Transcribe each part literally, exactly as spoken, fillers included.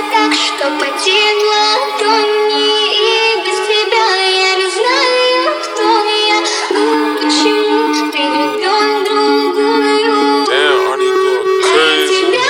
так, что потеет ладони. И без тебя я не знаю, кто я. Ну почему ты влюблен в другую? Damn, honey, go Без crazy. тебя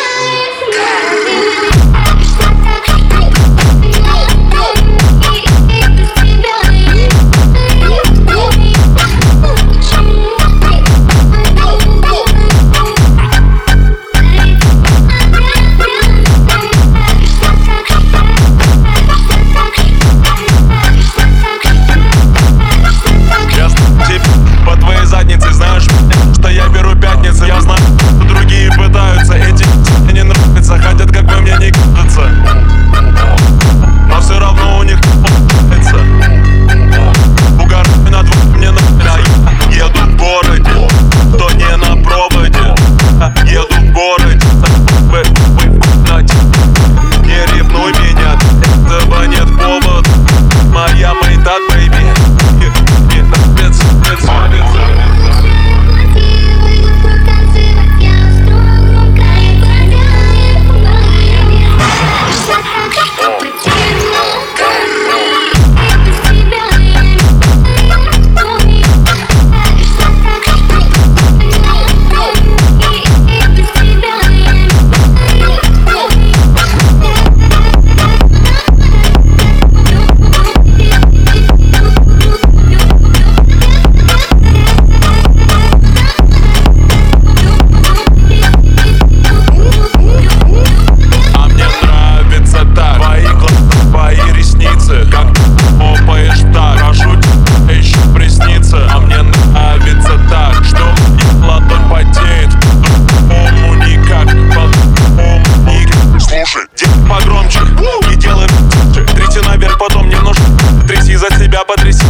по твоей заднице, знаешь, что я беру пятницы. Я знаю, что другие пытаются, эти мне не нравятся, хотят, как бы мне не кажется, но все равно у них нравится. Угораю над вами, мне нравится. Я еду в городе, то не на проводе. Еду в городе, вы, вы, нате. Не ревнуй меня, этого нет повода. Моя мейта, бэйби. Погромче, не делай тряси наверх, потом не нужно. Тряси за себя, потряси.